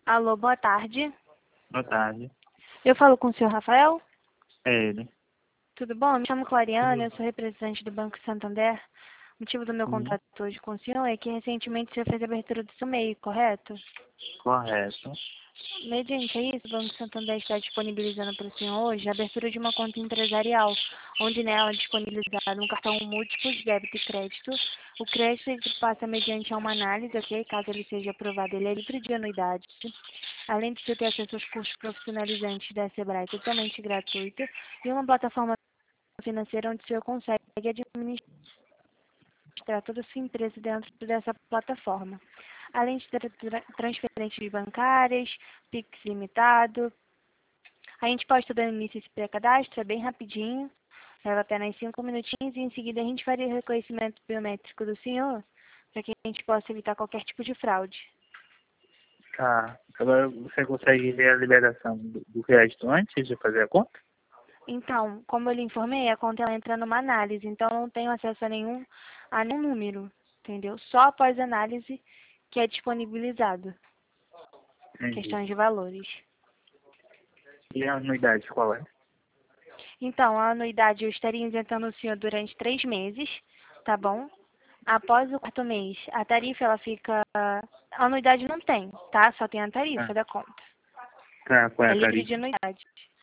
Alô, boa tarde. Boa tarde. Eu falo com o senhor Rafael? É ele. Tudo bom? Me chamo Clariana, eu sou representante do Banco Santander. O motivo do meu contato hoje com o senhor é que recentemente o senhor fez a abertura do seu MEI, correto? Correto. Mediante isso, o Banco Santander está disponibilizando para o senhor hoje a abertura de uma conta empresarial, onde nela é disponibilizado um cartão múltiplo de débito e crédito. O crédito ele passa mediante a uma análise, ok? Caso ele seja aprovado, ele é livre de anuidade. Além de você ter acesso aos cursos profissionalizantes da Sebrae totalmente gratuito e uma plataforma financeira onde o senhor consegue administrar toda a sua empresa dentro dessa plataforma. Além de ter transferências bancárias, Pix limitado. A gente pode estar dando início a esse pré-cadastro, é bem rapidinho, leva apenas 5 minutinhos e em seguida a gente faria o reconhecimento biométrico do senhor para que a gente possa evitar qualquer tipo de fraude. Tá. Agora você consegue ver a liberação do crédito antes de fazer a conta? Então, como eu lhe informei, a conta ela entra numa análise, então eu não tenho acesso a nenhum número, entendeu? Só após análise que é disponibilizado. Entendi. Questão de valores. E a anuidade qual é? Então, a anuidade eu estaria isentando o senhor durante 3 meses, tá bom? Após o quarto mês, a tarifa ela fica... A anuidade não tem, tá? Só tem a tarifa da conta. Tá, qual é É a livre de tarifa? anuidade.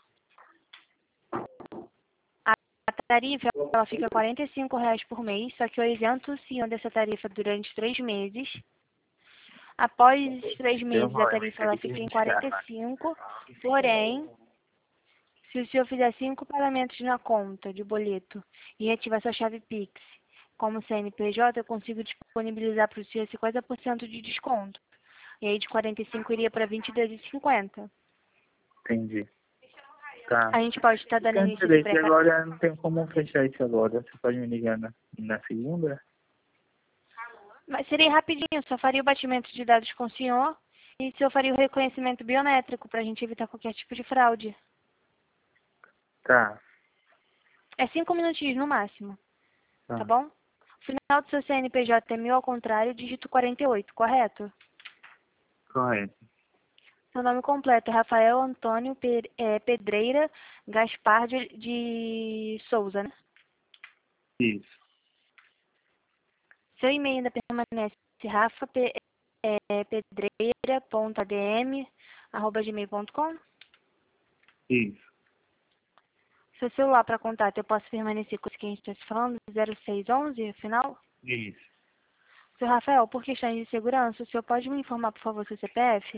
A tarifa ela fica R$ 45 por mês, só que eu isento o senhor dessa tarifa durante 3 meses. Após esses 3 meses, a tarifa ela fica em 45, porém, se o senhor fizer 5 pagamentos na conta de boleto e ativar sua chave Pix como CNPJ, eu consigo disponibilizar para o senhor 50% de desconto. E aí de 45 iria para 22,50. Entendi. Tá. A gente pode estar dando Tem início a esse interesse pré-cadastro. agora, não tem como fechar isso agora. Você pode me ligar na segunda? Mas seria rapidinho, só faria o batimento de dados com o senhor e o senhor faria o reconhecimento biométrico para a gente evitar qualquer tipo de fraude. Tá. É 5 minutinhos no máximo, tá Tá. bom? O final do seu CNPJ é 1000 ao contrário, dígito 48, correto? Correto. Seu nome completo é Rafael Antônio Pedreira Gaspar de Souza, né? Isso. Seu e-mail ainda permanece pedreira.adm@gmail.com. Isso. Seu celular para contato, eu posso permanecer com esse que a gente está se falando, 0611, afinal? Isso. Seu Rafael, por questões de segurança, o senhor pode me informar, por favor, seu CPF?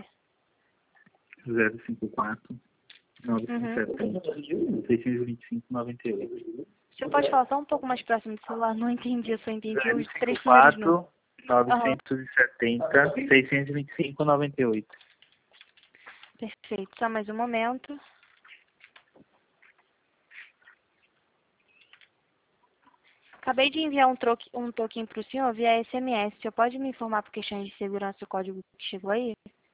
054 970 625 98. O senhor pode falar só um pouco mais próximo do celular? Não entendi, eu só entendi os 3 primeiros números. 054 970 625 98. Perfeito, só mais um momento. Acabei de enviar um token para o senhor via SMS. O senhor pode me informar por questões de segurança o código que chegou aí?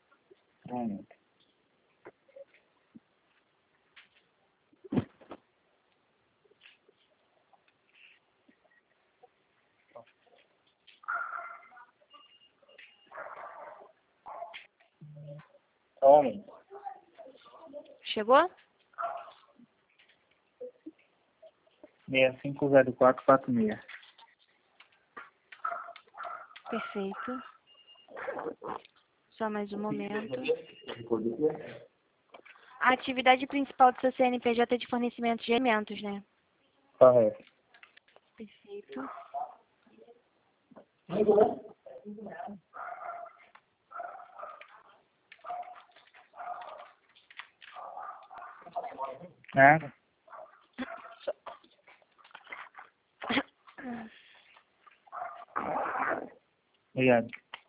Homem. Chegou? 650446. Perfeito. Só mais um momento. A atividade principal do seu CNPJ é de fornecimento de alimentos, né? Correto. Perfeito. Nada. Obrigado.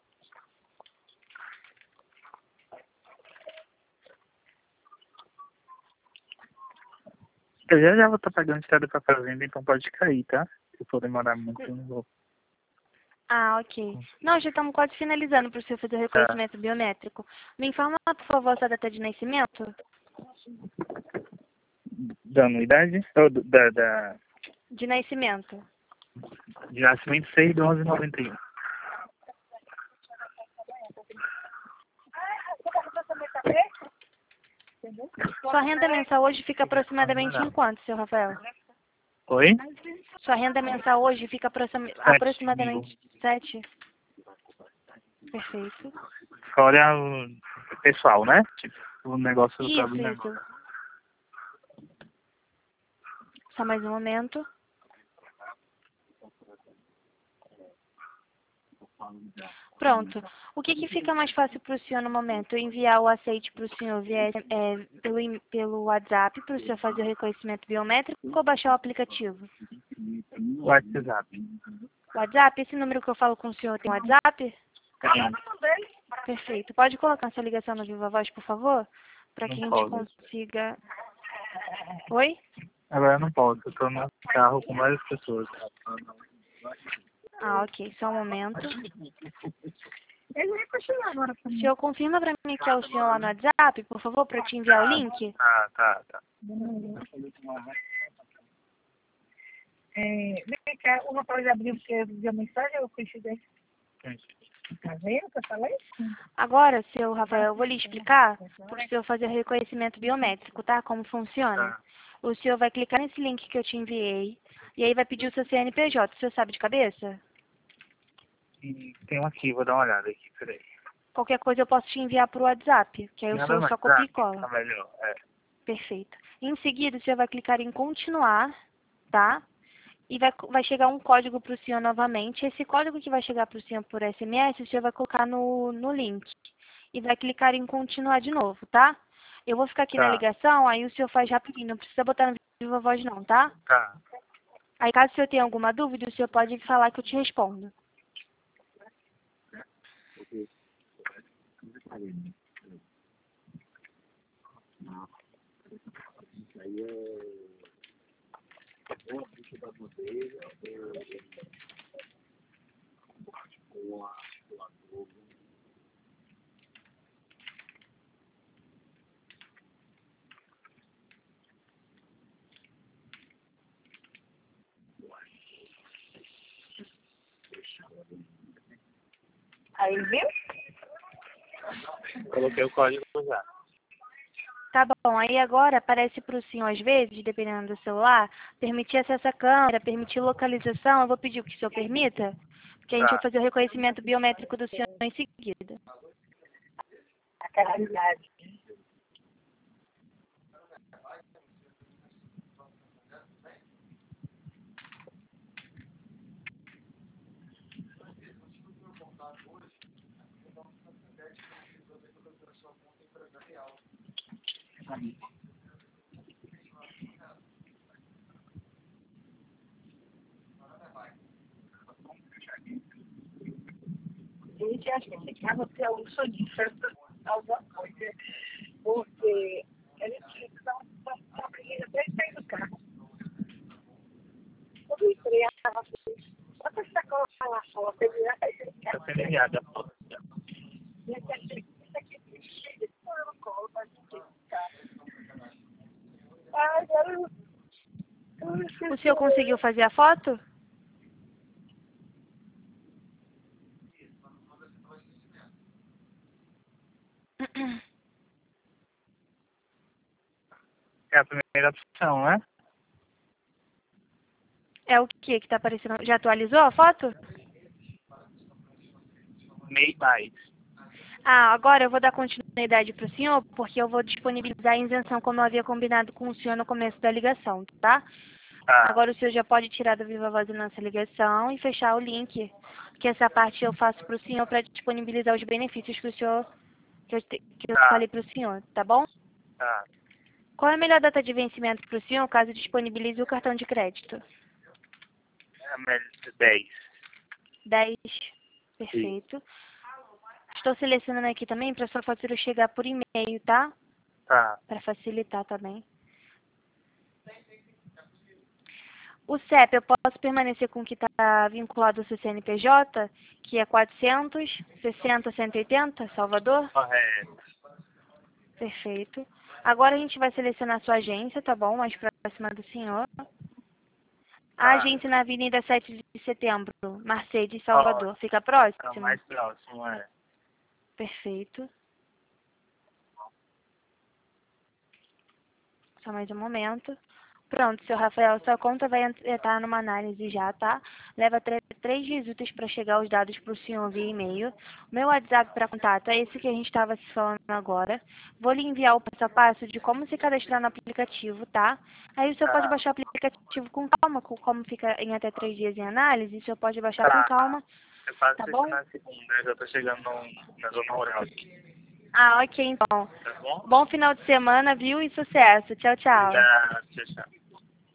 Eu já vou estar pagando estrada pra fazenda, então pode cair, tá? Se for demorar muito, eu não vou. Ah, ok. Não, já estamos quase finalizando para o senhor fazer o Tá. reconhecimento biométrico. Me informa, por favor, sua data de nascimento? Da anuidade? Ou De nascimento. de nascimento 6/11/91. Sua renda mensal hoje fica aproximadamente em quanto, seu Rafael? Oi? Sua renda mensal hoje fica aproximadamente 7? Perfeito. Fora o pessoal, né? Tipo, o negócio do próprio Isso, negócio. isso. Só mais um momento. Pronto. O que fica mais fácil para o senhor no momento? Enviar o aceite para o senhor pelo WhatsApp, para o senhor fazer o reconhecimento biométrico ou baixar o aplicativo? WhatsApp. WhatsApp? Esse número que eu falo com o senhor tem WhatsApp? Perfeito. Pode colocar sua ligação no Viva Voz, por favor? Para que a Não gente posso. consiga... Oi? Agora eu não posso, eu tô no carro com várias pessoas. Ah, ok. Só um momento. O senhor confirma para mim que é o senhor lá no WhatsApp, por favor, para eu te enviar o link? Tá. Vem cá, o rapaz abriu porque a mensagem ou coincidência? Tá vendo que eu falei? Agora, seu Rafael, eu vou lhe explicar para o senhor fazer o reconhecimento biométrico, tá? Como funciona. Tá. O senhor vai clicar nesse link que eu te enviei e aí vai pedir o seu CNPJ. O senhor sabe de cabeça? E tem um aqui, vou dar uma olhada aqui, peraí. Qualquer coisa eu posso te enviar por WhatsApp, que aí o senhor só copia e cola. Tá melhor, Perfeito. Em seguida, o senhor vai clicar em continuar, tá? E vai chegar um código para o senhor novamente. Esse código que vai chegar para o senhor por SMS, o senhor vai colocar no link. E vai clicar em continuar de novo, tá? Eu vou ficar aqui na Tá. ligação, aí o senhor faz rapidinho. Não precisa botar no Viva Voz não, tá? Tá. Aí caso o senhor tenha alguma dúvida, o senhor pode falar que eu te respondo. Aí, viu? Coloquei o código já. Tá bom, aí agora aparece para o senhor, às vezes, dependendo do celular, permitir acesso à câmera, permitir localização. Eu vou pedir que o senhor permita, porque a gente vai Tá. fazer o reconhecimento biométrico do senhor em seguida. A caralidade. Gente, acho que esse carro tem um sonho alguma coisa. Porque a gente está brigando até sair do carro. Eu entrei, ela fez. Bota essa cola lá fora, você virar para esse Tá carro. sendo enviada a foto. Isso aqui é cheio de cola para gente ficar. Ah, agora O senhor conseguiu fazer a foto? É a primeira opção, né? É o que está aparecendo? Já atualizou a foto? MEI mais. Ah, agora eu vou dar continuidade para o senhor, porque eu vou disponibilizar a isenção como eu havia combinado com o senhor no começo da ligação, tá? Tá. Agora o senhor já pode tirar do Viva Voz a nossa ligação e fechar o link, que essa parte eu faço para o senhor para disponibilizar os benefícios que o senhor que eu Tá. falei para o senhor, tá bom? Tá. Qual é a melhor data de vencimento para o senhor, caso disponibilize o cartão de crédito? É 10. 10. Perfeito. Estou selecionando aqui também para sua fatura chegar por e-mail, tá? Tá. Para facilitar também. O CEP, eu posso permanecer com o que está vinculado ao seu CNPJ, que é 460-180, Salvador? Correto. Perfeito. Agora a gente vai selecionar a sua agência, tá bom? Mais próxima do senhor. A agência na Avenida 7 de Setembro, Mercedes, Salvador. Fica Tá próximo? mais próximo, é. Perfeito. Só mais um momento. Pronto, seu Rafael, sua conta vai entrar numa análise já, tá? Leva 3 dias úteis para chegar os dados para o senhor via e-mail. Meu WhatsApp para contato é esse que a gente estava se falando agora. Vou lhe enviar o passo a passo de como se cadastrar no aplicativo, tá? Aí o senhor pode Tá, baixar o aplicativo com calma, como fica em até 3 dias em análise, o senhor pode baixar com tá. calma, Eu faço tá isso bom? na segunda, eu já tô chegando na zona rural aqui. Ah, ok, então. Tá bom? Bom final de semana, viu? E sucesso. Tchau, tchau. Obrigado, tchau, tchau.